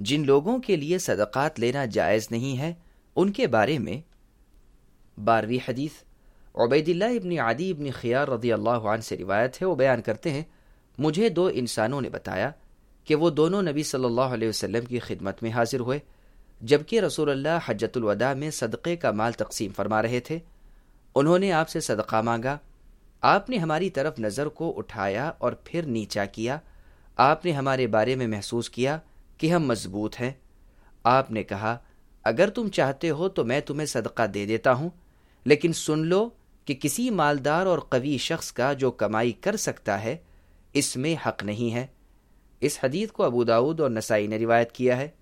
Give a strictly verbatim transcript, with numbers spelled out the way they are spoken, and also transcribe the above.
जिन लोगों के लिए सदक़ात लेना जायज़ नहीं है उनके बारे में। बारहवीं हदीस उबैदिल्लाह इब्न अदी इब्न खियार रज़ियल्लाहु अन्हु से रिवायत है। वो बयान करते हैं, मुझे दो इंसानों ने बताया कि वो दोनों नबी सल्लल्लाहु अलैहि वसल्लम की खिदमत में हाजिर हुए जबकि रसूलुल्लाह हज्जतुल वदा में सदक़े का माल तक़सीम फरमा रहे थे। उन्होंने आपसे सदक़ा मांगा। आपने हमारी तरफ नज़र को उठाया और फिर नीचा किया। आपने हमारे बारे में महसूस किया कि हम मजबूत हैं। आपने कहा, अगर तुम चाहते हो तो मैं तुम्हें सदक़ा दे देता हूँ, लेकिन सुन लो कि किसी मालदार और कवी शख्स का जो कमाई कर सकता है इसमें हक़ नहीं है। इस हदीस को अबू दाऊद और नसाई ने रिवायत किया है।